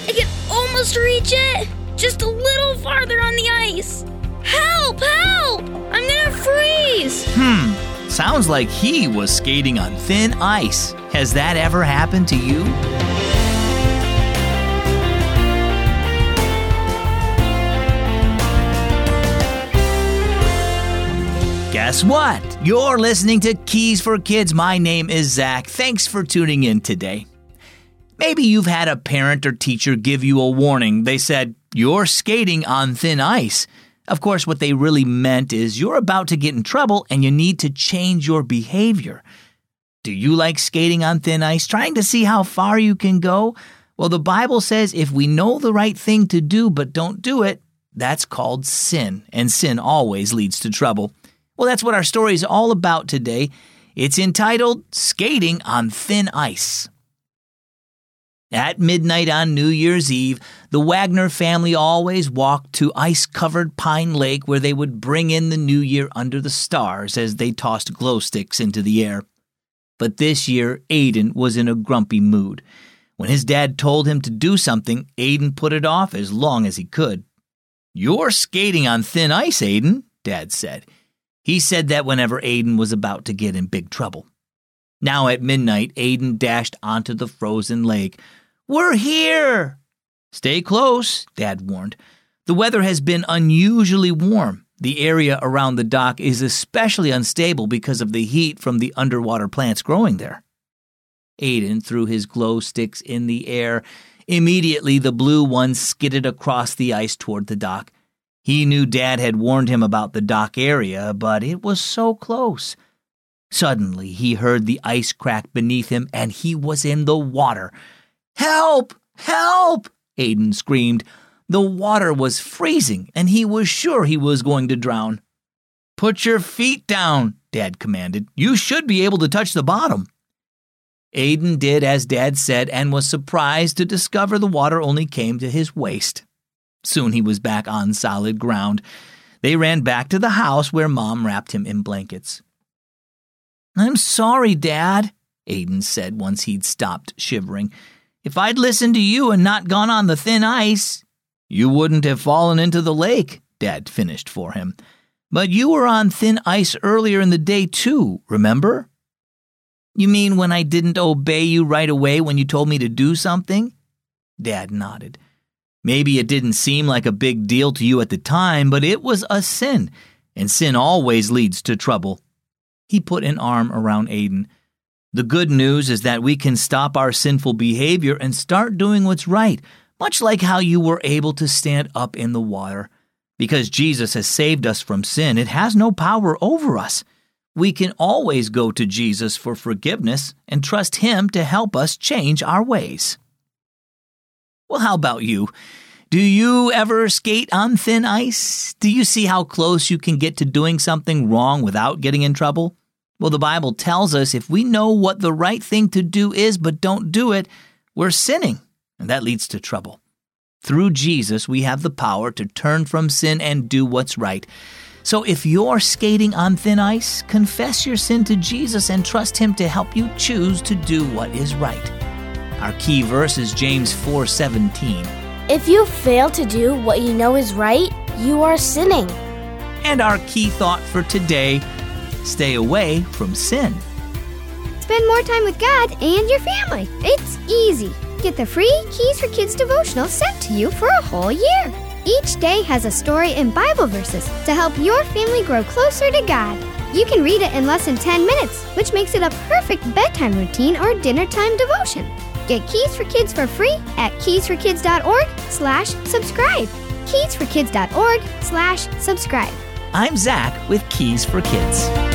I can almost reach it! Just a little farther on the ice! Help! Help! I'm gonna freeze! Sounds like he was skating on thin ice. Has that ever happened to you? Guess what? You're listening to Keys for Kids. My name is Zach. Thanks for tuning in today. Maybe you've had a parent or teacher give you a warning. They said, "You're skating on thin ice." Of course, what they really meant is you're about to get in trouble and you need to change your behavior. Do you like skating on thin ice, trying to see how far you can go? Well, the Bible says if we know the right thing to do but don't do it, that's called sin, and sin always leads to trouble. Well, that's what our story is all about today. It's entitled Skating on Thin Ice. At midnight on New Year's Eve, the Wagner family always walked to ice-covered Pine Lake where they would bring in the new year under the stars as they tossed glow sticks into the air. But this year, Aiden was in a grumpy mood. When his dad told him to do something, Aiden put it off as long as he could. "You're skating on thin ice, Aiden," Dad said. He said that whenever Aiden was about to get in big trouble. Now at midnight, Aiden dashed onto the frozen lake. "We're here!" "Stay close," Dad warned. "The weather has been unusually warm. The area around the dock is especially unstable because of the heat from the underwater plants growing there." Aiden threw his glow sticks in the air. Immediately, the blue ones skidded across the ice toward the dock. He knew Dad had warned him about the dock area, but it was so close. Suddenly, he heard the ice crack beneath him, and he was in the water. "Help! Help!" Aiden screamed. The water was freezing, and he was sure he was going to drown. "Put your feet down," Dad commanded. "You should be able to touch the bottom." Aiden did as Dad said and was surprised to discover the water only came to his waist. Soon he was back on solid ground. They ran back to the house where Mom wrapped him in blankets. "I'm sorry, Dad," Aiden said once he'd stopped shivering. "If I'd listened to you and not gone on the thin ice—" "You wouldn't have fallen into the lake," Dad finished for him. "But you were on thin ice earlier in the day, too, remember?" "You mean when I didn't obey you right away when you told me to do something?" Dad nodded. "Maybe it didn't seem like a big deal to you at the time, but it was a sin, and sin always leads to trouble." He put an arm around Aiden. "The good news is that we can stop our sinful behavior and start doing what's right, much like how you were able to stand up in the water. Because Jesus has saved us from sin, it has no power over us. We can always go to Jesus for forgiveness and trust Him to help us change our ways." Well, how about you? Do you ever skate on thin ice? Do you see how close you can get to doing something wrong without getting in trouble? Well, the Bible tells us if we know what the right thing to do is but don't do it, we're sinning, and that leads to trouble. Through Jesus, we have the power to turn from sin and do what's right. So if you're skating on thin ice, confess your sin to Jesus and trust Him to help you choose to do what is right. Our key verse is James 4:17. If you fail to do what you know is right, you are sinning. And our key thought for today, stay away from sin. Spend more time with God and your family. It's easy. Get the free Keys for Kids devotional sent to you for a whole year. Each day has a story and Bible verses to help your family grow closer to God. You can read it in less than 10 minutes, which makes it a perfect bedtime routine or dinner time devotion. Get Keys for Kids for free at keysforkids.org/subscribe. keysforkids.org/subscribe. I'm Zach with Keys for Kids.